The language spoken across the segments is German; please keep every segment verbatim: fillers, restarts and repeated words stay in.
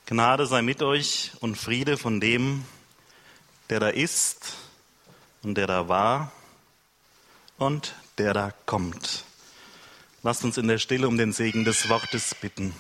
Gnade sei mit euch und Friede von dem, der da ist und der da war und der da kommt. Lasst uns in der Stille um den Segen des Wortes bitten.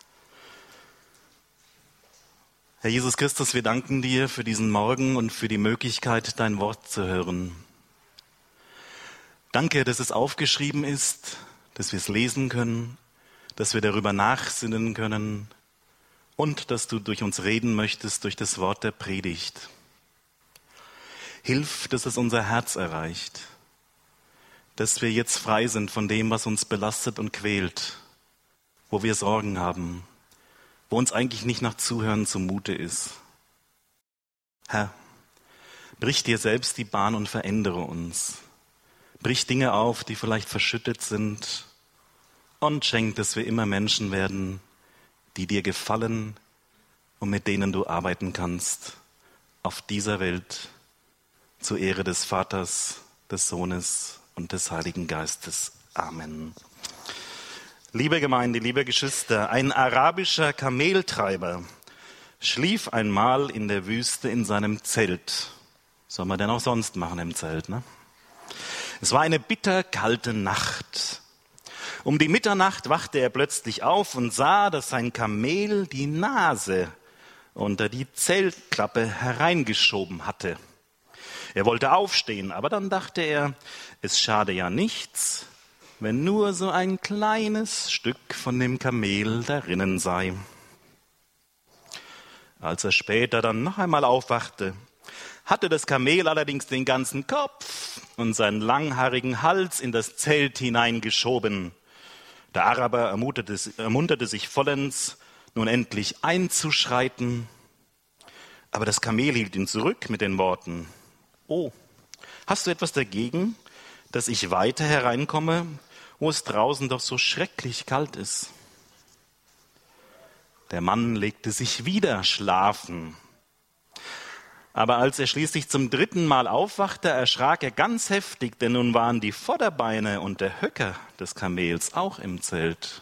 Herr Jesus Christus, wir danken dir für diesen Morgen und für die Möglichkeit, dein Wort zu hören. Danke, dass es aufgeschrieben ist, dass wir es lesen können, dass wir darüber nachsinnen können und dass du durch uns reden möchtest durch das Wort der Predigt. Hilf, dass es unser Herz erreicht, dass wir jetzt frei sind von dem, was uns belastet und quält, wo wir Sorgen haben, wo uns eigentlich nicht nach Zuhören zumute ist. Herr, brich dir selbst die Bahn und verändere uns. Brich Dinge auf, die vielleicht verschüttet sind, und schenk, dass wir immer Menschen werden, die dir gefallen und mit denen du arbeiten kannst auf dieser Welt zur Ehre des Vaters, des Sohnes und des Heiligen Geistes. Amen. Liebe Gemeinde, liebe Geschwister, ein arabischer Kameltreiber schlief einmal in der Wüste in seinem Zelt. Was soll man denn auch sonst machen im Zelt, ne? Es war eine bitterkalte Nacht. Um die Mitternacht wachte er plötzlich auf und sah, dass sein Kamel die Nase unter die Zeltklappe hereingeschoben hatte. Er wollte aufstehen, aber dann dachte er, es schade ja nichts, wenn nur so ein kleines Stück von dem Kamel darinnen sei. Als er später dann noch einmal aufwachte, hatte das Kamel allerdings den ganzen Kopf und seinen langhaarigen Hals in das Zelt hineingeschoben. Der Araber ermunterte, ermunterte sich vollends, nun endlich einzuschreiten. Aber das Kamel hielt ihn zurück mit den Worten: Oh, hast du etwas dagegen, dass ich weiter hereinkomme, wo es draußen doch so schrecklich kalt ist? Der Mann legte sich wieder schlafen. Aber als er schließlich zum dritten Mal aufwachte, erschrak er ganz heftig, denn nun waren die Vorderbeine und der Höcker des Kamels auch im Zelt.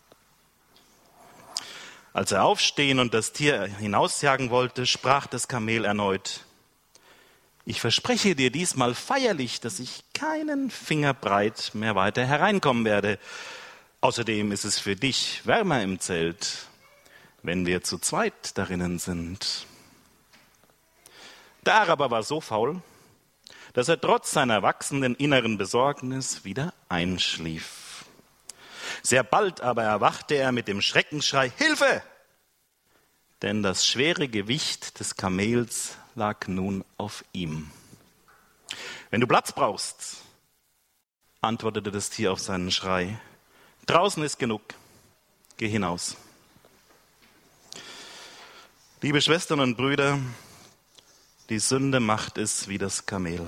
Als er aufstehen und das Tier hinausjagen wollte, sprach das Kamel erneut: Ich verspreche dir diesmal feierlich, dass ich keinen Finger breit mehr weiter hereinkommen werde. Außerdem ist es für dich wärmer im Zelt, wenn wir zu zweit darinnen sind. Der Araber war so faul, dass er trotz seiner wachsenden inneren Besorgnis wieder einschlief. Sehr bald aber erwachte er mit dem Schreckensschrei: Hilfe! Denn das schwere Gewicht des Kamels lag nun auf ihm. Wenn du Platz brauchst, antwortete das Tier auf seinen Schrei, draußen ist genug, geh hinaus. Liebe Schwestern und Brüder, die Sünde macht es wie das Kamel.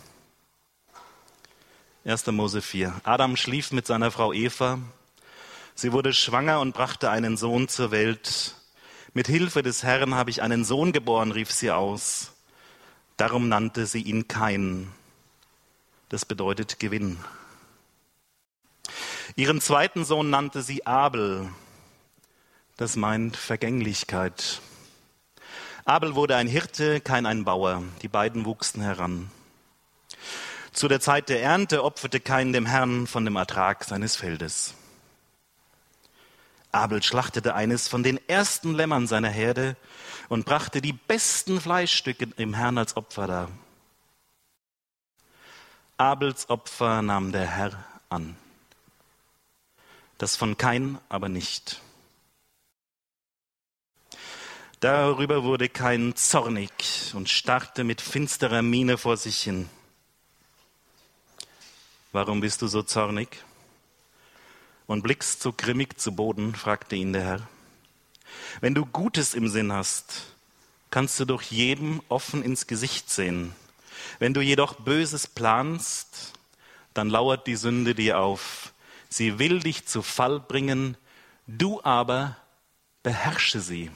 erster Mose vier. Adam schlief mit seiner Frau Eva. Sie wurde schwanger und brachte einen Sohn zur Welt. Mit Hilfe des Herrn habe ich einen Sohn geboren, rief sie aus. Darum nannte sie ihn Kain. Das bedeutet Gewinn. Ihren zweiten Sohn nannte sie Abel. Das meint Vergänglichkeit. Abel wurde ein Hirte, Kain ein Bauer. Die beiden wuchsen heran. Zu der Zeit der Ernte opferte Kain dem Herrn von dem Ertrag seines Feldes. Abel schlachtete eines von den ersten Lämmern seiner Herde und brachte die besten Fleischstücke dem Herrn als Opfer dar. Abels Opfer nahm der Herr an, das von Kain aber nicht. Darüber wurde Kain zornig und starrte mit finsterer Miene vor sich hin. Warum bist du so zornig und blickst so grimmig zu Boden? Fragte ihn der Herr. Wenn du Gutes im Sinn hast, kannst du doch jedem offen ins Gesicht sehen. Wenn du jedoch Böses planst, dann lauert die Sünde dir auf. Sie will dich zu Fall bringen, du aber beherrsche sie.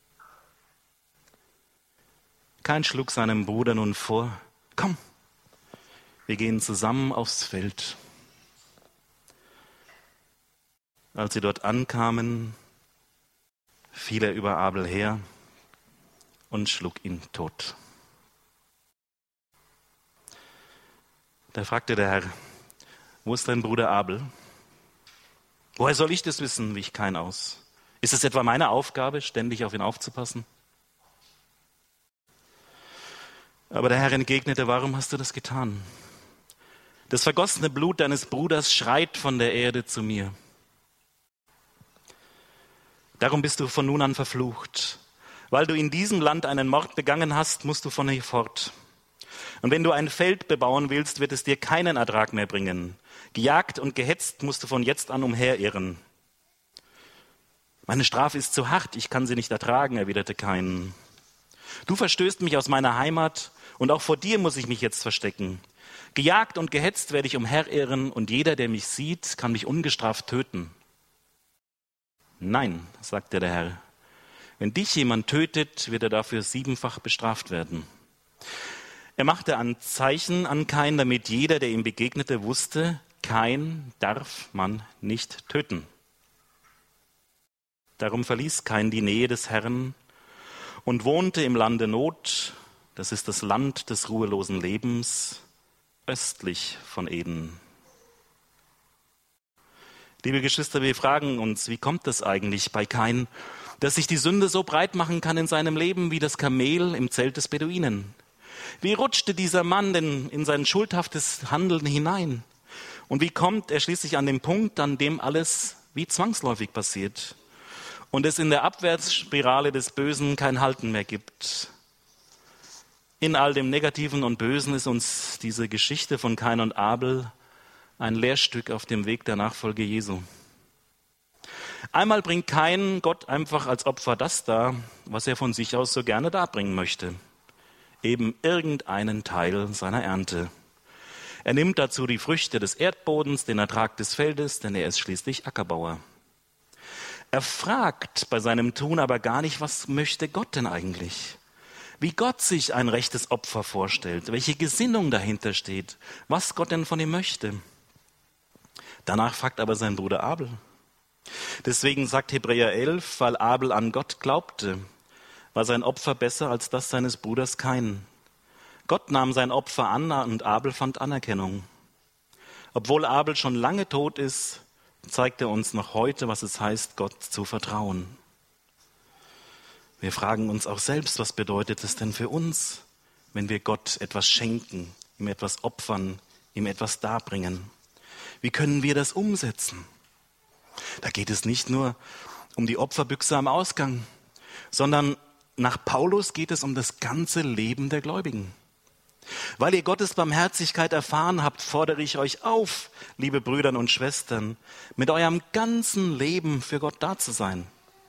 Kain schlug seinem Bruder nun vor: Komm, wir gehen zusammen aufs Feld. Als sie dort ankamen, fiel er über Abel her und schlug ihn tot. Da fragte der Herr: Wo ist dein Bruder Abel? Woher soll ich das wissen, wich Kain aus? Ist es etwa meine Aufgabe, ständig auf ihn aufzupassen? Aber der Herr entgegnete: Warum hast du das getan? Das vergossene Blut deines Bruders schreit von der Erde zu mir. Darum bist du von nun an verflucht. Weil du in diesem Land einen Mord begangen hast, musst du von hier fort. Und wenn du ein Feld bebauen willst, wird es dir keinen Ertrag mehr bringen. Gejagt und gehetzt musst du von jetzt an umherirren. Meine Strafe ist zu hart, ich kann sie nicht ertragen, erwiderte Kain. Du verstößt mich aus meiner Heimat und auch vor dir muss ich mich jetzt verstecken. Gejagt und gehetzt werde ich umherirren und jeder, der mich sieht, kann mich ungestraft töten. Nein, sagte der Herr, wenn dich jemand tötet, wird er dafür siebenfach bestraft werden. Er machte ein Zeichen an Kain, damit jeder, der ihm begegnete, wusste, Kain darf man nicht töten. Darum verließ Kain die Nähe des Herrn und wohnte im Lande Not, das ist das Land des ruhelosen Lebens, östlich von Eden. Liebe Geschwister, wir fragen uns, wie kommt es eigentlich bei Kain, dass sich die Sünde so breit machen kann in seinem Leben wie das Kamel im Zelt des Beduinen? Wie rutschte dieser Mann denn in sein schuldhaftes Handeln hinein? Und wie kommt er schließlich an den Punkt, an dem alles wie zwangsläufig passiert und es in der Abwärtsspirale des Bösen kein Halten mehr gibt? In all dem Negativen und Bösen ist uns diese Geschichte von Kain und Abel ein Lehrstück auf dem Weg der Nachfolge Jesu. Einmal bringt Kain Gott einfach als Opfer das dar, was er von sich aus so gerne darbringen möchte. Eben irgendeinen Teil seiner Ernte. Er nimmt dazu die Früchte des Erdbodens, den Ertrag des Feldes, denn er ist schließlich Ackerbauer. Er fragt bei seinem Tun aber gar nicht, was möchte Gott denn eigentlich? Wie Gott sich ein rechtes Opfer vorstellt, welche Gesinnung dahinter steht, was Gott denn von ihm möchte. Danach fragt aber sein Bruder Abel. Deswegen sagt Hebräer elf, weil Abel an Gott glaubte, war sein Opfer besser als das seines Bruders Kain. Gott nahm sein Opfer an und Abel fand Anerkennung. Obwohl Abel schon lange tot ist, zeigt er uns noch heute, was es heißt, Gott zu vertrauen. Wir fragen uns auch selbst, was bedeutet es denn für uns, wenn wir Gott etwas schenken, ihm etwas opfern, ihm etwas darbringen? Wie können wir das umsetzen? Da geht es nicht nur um die Opferbüchse am Ausgang, sondern nach Paulus geht es um das ganze Leben der Gläubigen. Weil ihr Gottes Barmherzigkeit erfahren habt, fordere ich euch auf, liebe Brüder und Schwestern, mit eurem ganzen Leben für Gott da zu sein.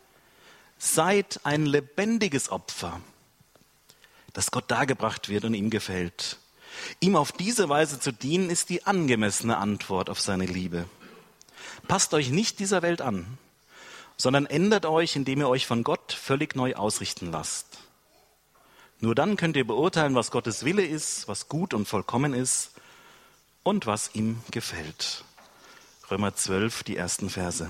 Seid ein lebendiges Opfer, das Gott dargebracht wird und ihm gefällt. Ihm auf diese Weise zu dienen, ist die angemessene Antwort auf seine Liebe. Passt euch nicht dieser Welt an, sondern ändert euch, indem ihr euch von Gott völlig neu ausrichten lasst. Nur dann könnt ihr beurteilen, was Gottes Wille ist, was gut und vollkommen ist und was ihm gefällt. Römer zwölf, die ersten Verse.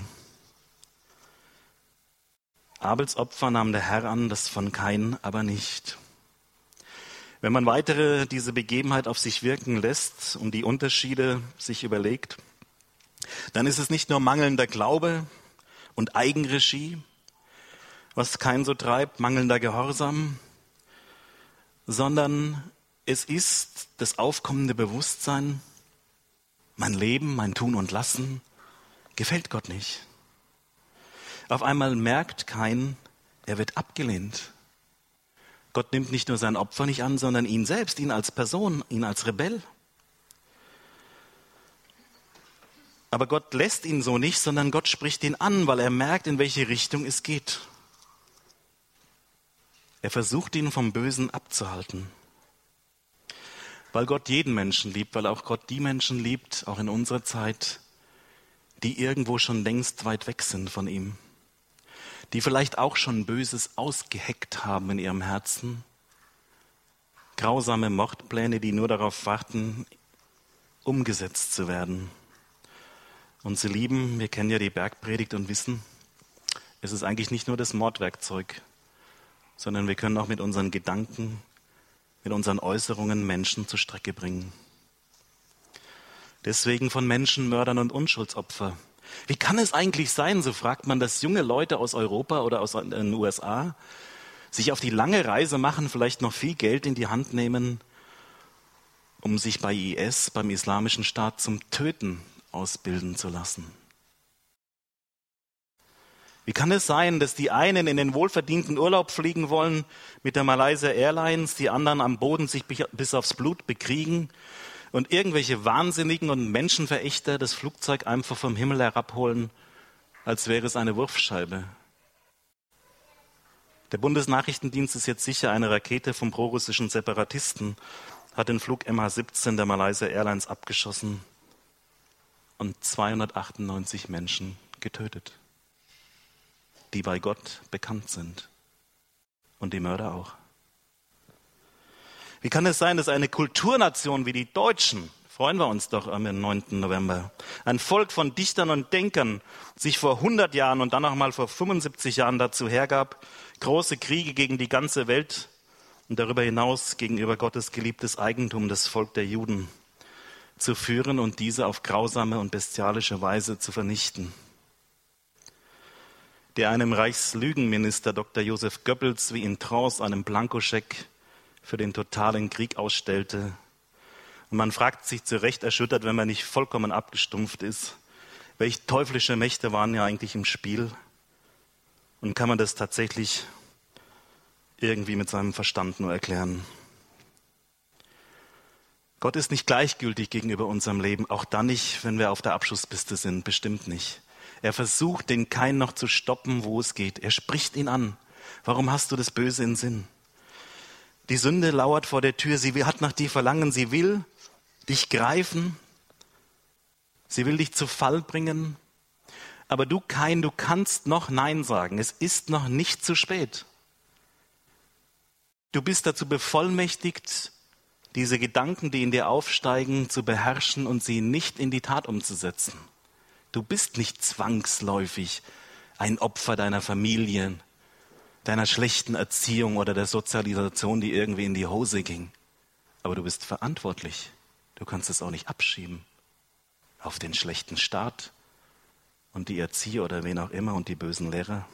Abels Opfer nahm der Herr an, das von Kain aber nicht. Wenn man weitere diese Begebenheit auf sich wirken lässt und die Unterschiede sich überlegt, dann ist es nicht nur mangelnder Glaube und Eigenregie, was Kain so treibt, mangelnder Gehorsam, sondern es ist das aufkommende Bewusstsein, mein Leben, mein Tun und Lassen gefällt Gott nicht. Auf einmal merkt Kain, er wird abgelehnt. Gott nimmt nicht nur sein Opfer nicht an, sondern ihn selbst, ihn als Person, ihn als Rebell. Aber Gott lässt ihn so nicht, sondern Gott spricht ihn an, weil er merkt, in welche Richtung es geht. Er versucht, ihn vom Bösen abzuhalten. Weil Gott jeden Menschen liebt, weil auch Gott die Menschen liebt, auch in unserer Zeit, die irgendwo schon längst weit weg sind von ihm. Die vielleicht auch schon Böses ausgeheckt haben in ihrem Herzen. Grausame Mordpläne, die nur darauf warten, umgesetzt zu werden. Und sie lieben, wir kennen ja die Bergpredigt und wissen, ist es eigentlich nicht nur das Mordwerkzeug, sondern wir können auch mit unseren Gedanken, mit unseren Äußerungen Menschen zur Strecke bringen. Deswegen von Menschenmördern und Unschuldsopfer. Wie kann es eigentlich sein, so fragt man, dass junge Leute aus Europa oder aus den U S A sich auf die lange Reise machen, vielleicht noch viel Geld in die Hand nehmen, um sich bei I S, beim Islamischen Staat, zum Töten ausbilden zu lassen? Wie kann es sein, dass die einen in den wohlverdienten Urlaub fliegen wollen mit der Malaysia Airlines, die anderen am Boden sich bis aufs Blut bekriegen und irgendwelche Wahnsinnigen und Menschenverächter das Flugzeug einfach vom Himmel herabholen, als wäre es eine Wurfscheibe? Der Bundesnachrichtendienst ist jetzt sicher, eine Rakete vom prorussischen Separatisten hat den Flug M H siebzehn der Malaysia Airlines abgeschossen und zweihundertachtundneunzig Menschen getötet, die bei Gott bekannt sind. Und die Mörder auch. Wie kann es sein, dass eine Kulturnation wie die Deutschen, freuen wir uns doch am neunten November, ein Volk von Dichtern und Denkern sich vor hundert Jahren und dann auch mal vor fünfundsiebzig Jahren dazu hergab, große Kriege gegen die ganze Welt und darüber hinaus gegenüber Gottes geliebtes Eigentum, das Volk der Juden, zu führen und diese auf grausame und bestialische Weise zu vernichten. Der einem Reichslügenminister Doktor Josef Goebbels wie in Trance einen Blankoscheck für den totalen Krieg ausstellte. Und man fragt sich zu Recht erschüttert, wenn man nicht vollkommen abgestumpft ist, welche teuflische Mächte waren ja eigentlich im Spiel? Und kann man das tatsächlich irgendwie mit seinem Verstand nur erklären? Gott ist nicht gleichgültig gegenüber unserem Leben, auch dann nicht, wenn wir auf der Abschusspiste sind, bestimmt nicht. Er versucht, den Kain noch zu stoppen, wo es geht. Er spricht ihn an. Warum hast du das Böse im Sinn? Die Sünde lauert vor der Tür. Sie hat nach dir Verlangen. Sie will dich greifen. Sie will dich zu Fall bringen. Aber du, Kain, du kannst noch Nein sagen. Es ist noch nicht zu spät. Du bist dazu bevollmächtigt, diese Gedanken, die in dir aufsteigen, zu beherrschen und sie nicht in die Tat umzusetzen. Du bist nicht zwangsläufig ein Opfer deiner Familie, deiner schlechten Erziehung oder der Sozialisation, die irgendwie in die Hose ging. Aber du bist verantwortlich. Du kannst es auch nicht abschieben auf den schlechten Staat und die Erzieher oder wen auch immer und die bösen Lehrer.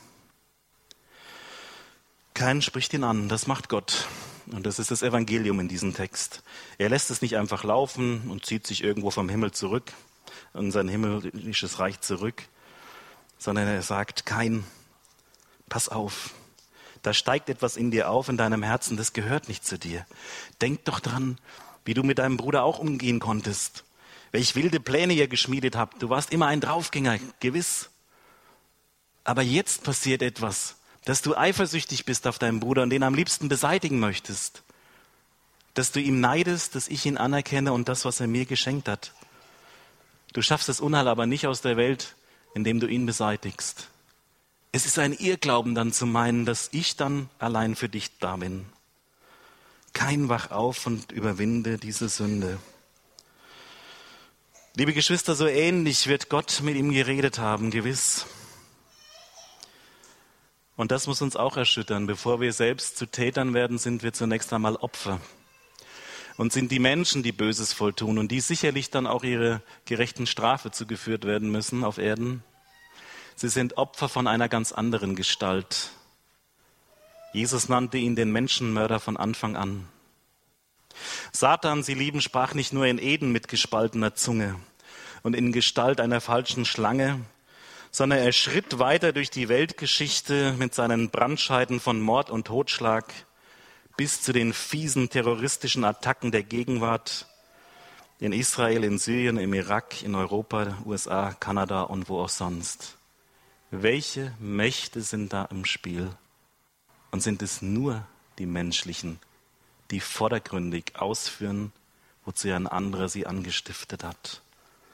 Kain spricht ihn an, das macht Gott. Und das ist das Evangelium in diesem Text. Er lässt es nicht einfach laufen und zieht sich irgendwo vom Himmel zurück, in sein himmlisches Reich zurück, sondern er sagt, Kain, pass auf, da steigt etwas in dir auf, in deinem Herzen, das gehört nicht zu dir. Denk doch dran, wie du mit deinem Bruder auch umgehen konntest, welch wilde Pläne ihr geschmiedet habt. Du warst immer ein Draufgänger, gewiss. Aber jetzt passiert etwas, dass du eifersüchtig bist auf deinen Bruder und den am liebsten beseitigen möchtest. Dass du ihm neidest, dass ich ihn anerkenne und das, was er mir geschenkt hat. Du schaffst das Unheil aber nicht aus der Welt, indem du ihn beseitigst. Es ist ein Irrglauben dann zu meinen, dass ich dann allein für dich da bin. Kain, wach auf und überwinde diese Sünde. Liebe Geschwister, so ähnlich wird Gott mit ihm geredet haben, gewiss. Und das muss uns auch erschüttern. Bevor wir selbst zu Tätern werden, sind wir zunächst einmal Opfer. Und sind die Menschen, die Böses volltun und die sicherlich dann auch ihre gerechten Strafe zugeführt werden müssen auf Erden. Sie sind Opfer von einer ganz anderen Gestalt. Jesus nannte ihn den Menschenmörder von Anfang an. Satan, Sie lieben, sprach nicht nur in Eden mit gespaltener Zunge und in Gestalt einer falschen Schlange, sondern er schritt weiter durch die Weltgeschichte mit seinen Brandscheiden von Mord und Totschlag bis zu den fiesen terroristischen Attacken der Gegenwart in Israel, in Syrien, im Irak, in Europa, U S A, Kanada und wo auch sonst. Welche Mächte sind da im Spiel? Und sind es nur die menschlichen, die vordergründig ausführen, wozu ein anderer sie angestiftet hat?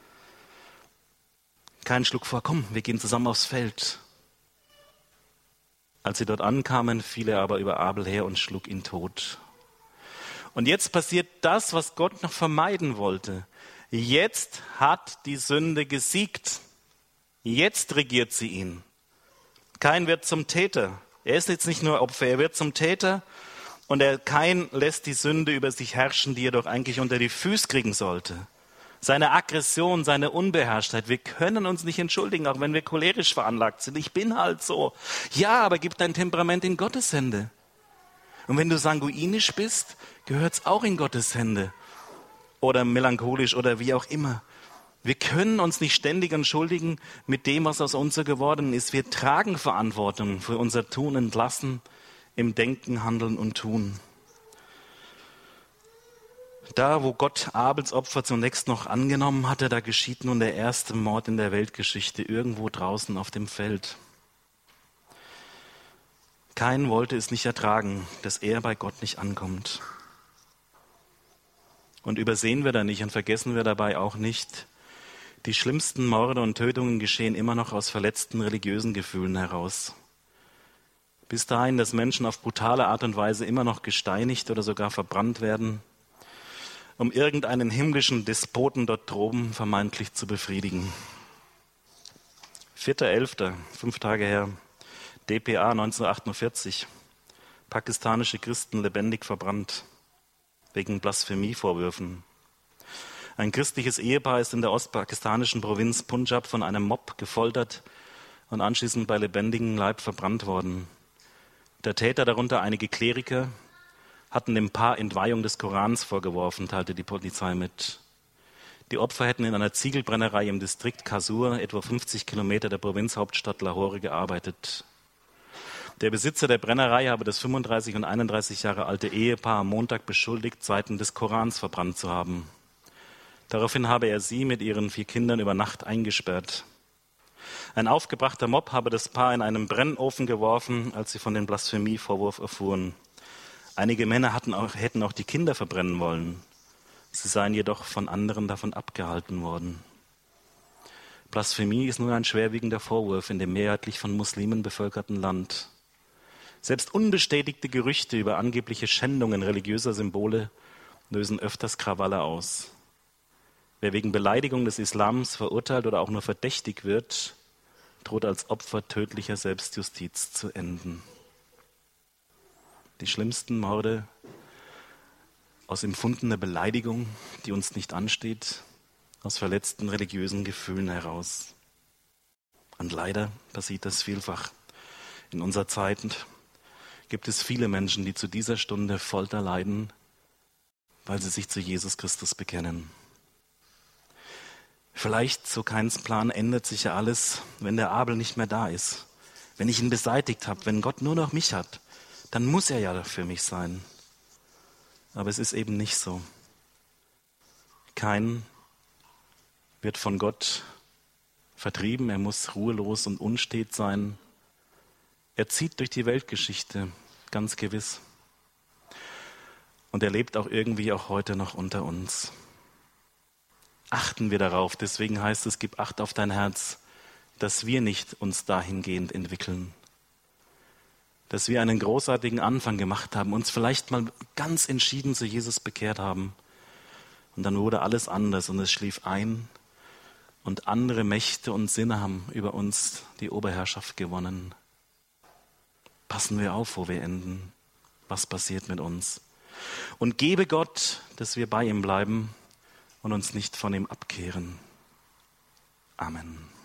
Kein Schluck vor, komm, wir gehen zusammen aufs Feld. Als sie dort ankamen, fiel er aber über Abel her und schlug ihn tot. Und jetzt passiert das, was Gott noch vermeiden wollte. Jetzt hat die Sünde gesiegt. Jetzt regiert sie ihn. Kain wird zum Täter. Er ist jetzt nicht nur Opfer, er wird zum Täter. Und er, Kain lässt die Sünde über sich herrschen, die er doch eigentlich unter die Füße kriegen sollte. Seine Aggression, seine Unbeherrschtheit. Wir können uns nicht entschuldigen, auch wenn wir cholerisch veranlagt sind. Ich bin halt so. Ja, aber gib dein Temperament in Gottes Hände. Und wenn du sanguinisch bist, gehört es auch in Gottes Hände. Oder melancholisch oder wie auch immer. Wir können uns nicht ständig entschuldigen mit dem, was aus uns so geworden ist. Wir tragen Verantwortung für unser Tun und Lassen im Denken, Handeln und Tun. Da, wo Gott Abels Opfer zunächst noch angenommen hatte, da geschieht nun der erste Mord in der Weltgeschichte, irgendwo draußen auf dem Feld. Kain wollte es nicht ertragen, dass er bei Gott nicht ankommt. Und übersehen wir da nicht und vergessen wir dabei auch nicht, die schlimmsten Morde und Tötungen geschehen immer noch aus verletzten religiösen Gefühlen heraus. Bis dahin, dass Menschen auf brutale Art und Weise immer noch gesteinigt oder sogar verbrannt werden, um irgendeinen himmlischen Despoten dort droben vermeintlich zu befriedigen. vierter elfter, fünf Tage her, D P A neunzehnhundertachtundvierzig. Pakistanische Christen lebendig verbrannt, wegen Blasphemievorwürfen. Ein christliches Ehepaar ist in der ostpakistanischen Provinz Punjab von einem Mob gefoltert und anschließend bei lebendigem Leib verbrannt worden. Der Täter, darunter einige Kleriker, hatten dem Paar Entweihung des Korans vorgeworfen, teilte die Polizei mit. Die Opfer hätten in einer Ziegelbrennerei im Distrikt Kasur, etwa fünfzig Kilometer der Provinzhauptstadt Lahore, gearbeitet. Der Besitzer der Brennerei habe das fünfunddreißig und einunddreißig Jahre alte Ehepaar am Montag beschuldigt, Seiten des Korans verbrannt zu haben. Daraufhin habe er sie mit ihren vier Kindern über Nacht eingesperrt. Ein aufgebrachter Mob habe das Paar in einen Brennofen geworfen, als sie von dem Blasphemievorwurf erfuhren. Einige Männer hatten auch, hätten auch die Kinder verbrennen wollen. Sie seien jedoch von anderen davon abgehalten worden. Blasphemie ist nun ein schwerwiegender Vorwurf in dem mehrheitlich von Muslimen bevölkerten Land. Selbst unbestätigte Gerüchte über angebliche Schändungen religiöser Symbole lösen öfters Krawalle aus. Wer wegen Beleidigung des Islams verurteilt oder auch nur verdächtig wird, droht als Opfer tödlicher Selbstjustiz zu enden. Die schlimmsten Morde aus empfundener Beleidigung, die uns nicht ansteht, aus verletzten religiösen Gefühlen heraus. Und leider passiert das vielfach. In unserer Zeit gibt es viele Menschen, die zu dieser Stunde Folter leiden, weil sie sich zu Jesus Christus bekennen. Vielleicht, so Kains Plan, ändert sich ja alles, wenn der Abel nicht mehr da ist. Wenn ich ihn beseitigt habe, wenn Gott nur noch mich hat, dann muss er ja für mich sein. Aber es ist eben nicht so. Kain wird von Gott vertrieben, er muss ruhelos und unstet sein. Er zieht durch die Weltgeschichte, ganz gewiss. Und er lebt auch irgendwie auch heute noch unter uns. Achten wir darauf, deswegen heißt es, gib Acht auf dein Herz, dass wir nicht uns dahingehend entwickeln. Dass wir einen großartigen Anfang gemacht haben, uns vielleicht mal ganz entschieden zu Jesus bekehrt haben. Und dann wurde alles anders und es schlief ein und andere Mächte und Sinne haben über uns die Oberherrschaft gewonnen. Passen wir auf, wo wir enden. Was passiert mit uns? Und gebe Gott, dass wir bei ihm bleiben und uns nicht von ihm abkehren. Amen.